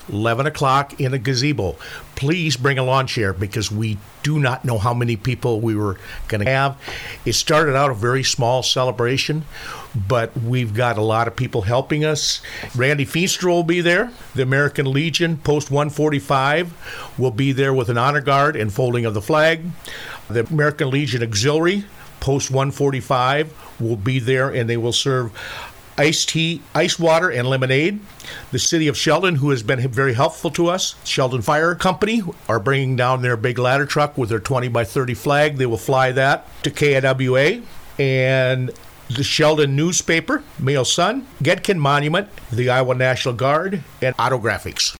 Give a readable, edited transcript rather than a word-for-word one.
11 o'clock in a gazebo. Please bring a lawn chair because we do not know how many people we were going to have. It started out a very small celebration, but we've got a lot of people helping us. Randy Feenstra will be there. The American Legion, Post 145, will be there with an honor guard and folding of the flag. The American Legion Auxiliary, Post 145, will be there, and they will serve iced tea, ice water, and lemonade. The city of Sheldon, who has been very helpful to us, Sheldon Fire Company, are bringing down their big ladder truck with their 20 by 30 flag. They will fly that to KIWA. And the Sheldon newspaper, Mail Sun, Gedkin Monument, the Iowa National Guard, and Auto Graphics.